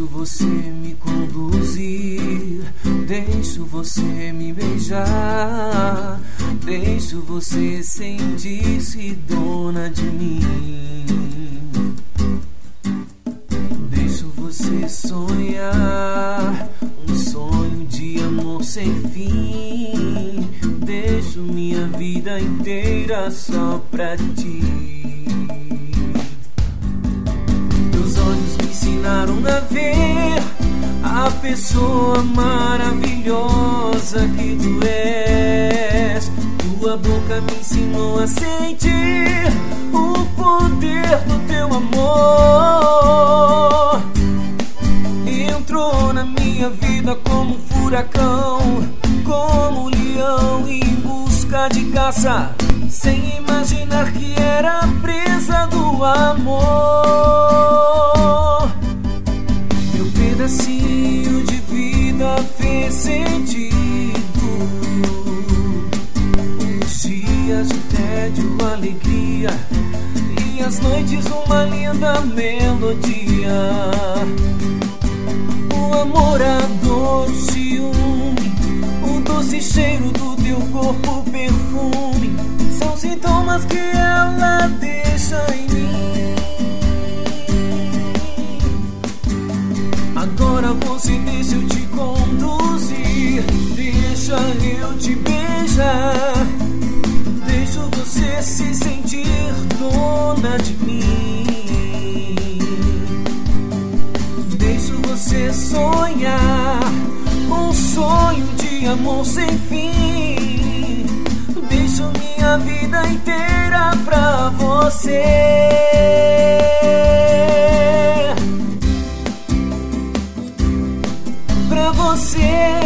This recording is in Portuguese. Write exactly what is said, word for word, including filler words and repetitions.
Deixo você me conduzir, deixo você me beijar, deixo você sentir-se dona de mim. Deixo você sonhar um sonho de amor sem fim. Deixo minha vida inteira só pra ti. Teus olhos me ensinaram a ver a pessoa maravilhosa que tu és. Tua boca me ensinou a sentir o poder do teu amor. Entrou na minha vida como um furacão, como um leão em busca de caça, sem imaginar que era presa do amor. Meu pedacinho de vida fez sentido. Os dias de tédio, alegria, e as noites uma linda melodia. O amor, a dor, o ciúme, o doce cheiro do teu corpo, perfume, são sintomas que ela deixa em mim. Agora você deixa eu te conduzir, deixa eu te beijar, deixo você se sentir dona de mim. Deixo você sonhar um sonho de amor sem fim. Deixo minha vida inteira pra você. Pra você.